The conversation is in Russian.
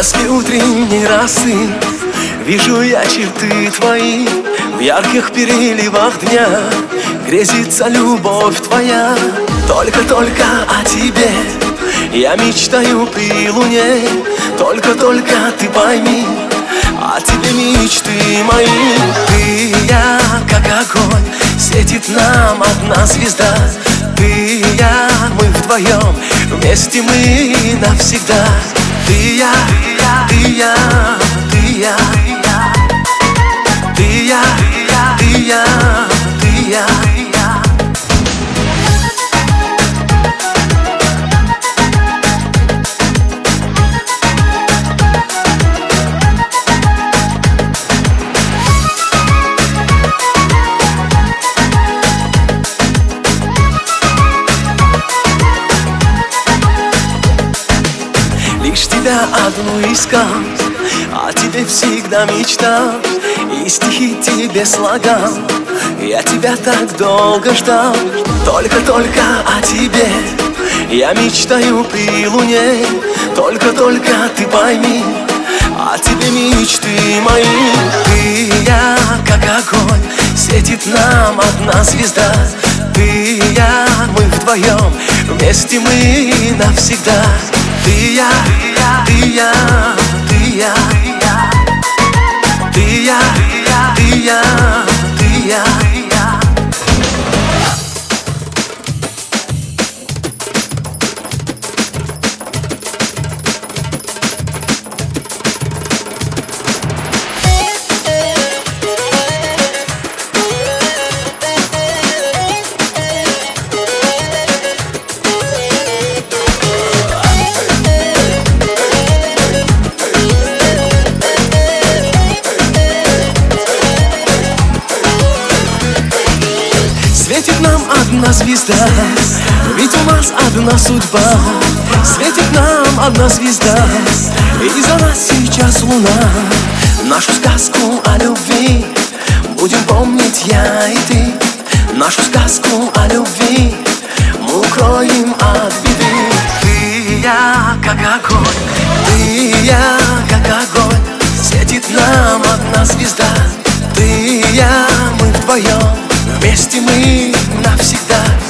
блеске утренней росы вижу я черты твои. В ярких переливах дня грезится любовь твоя. Только-только о тебе я мечтаю при луне. Только-только ты пойми, о тебе мечты мои. Ты и я, как огонь, светит нам одна звезда. Ты и я, мы вдвоем, вместе мы навсегда. Ты и я, ты и я, ты и я, ты и я, ты и я, ты и я. Лишь тебя одну искал, о тебе всегда мечтал, и стихи тебе слагал. Я тебя так долго ждал. Только-только о тебе я мечтаю при луне. Только-только ты пойми, о тебе мечты мои. Ты и я, как огонь, светит нам одна звезда. Ты и я, мы вдвоем, вместе мы навсегда. Ты и я, ты и я, ты и я, ты и я, ты и я, ты и я. Светит нам одна звезда, ведь у нас одна судьба. Светит нам одна звезда, и за нас сейчас луна. Нашу сказку о любви будем помнить я и ты. Нашу сказку о любви мы укроем от беды. Ты и я, как огонь, ты и я, как огонь, светит нам одна звезда. Ты и я, мы вдвоем, вместе мы навсегда.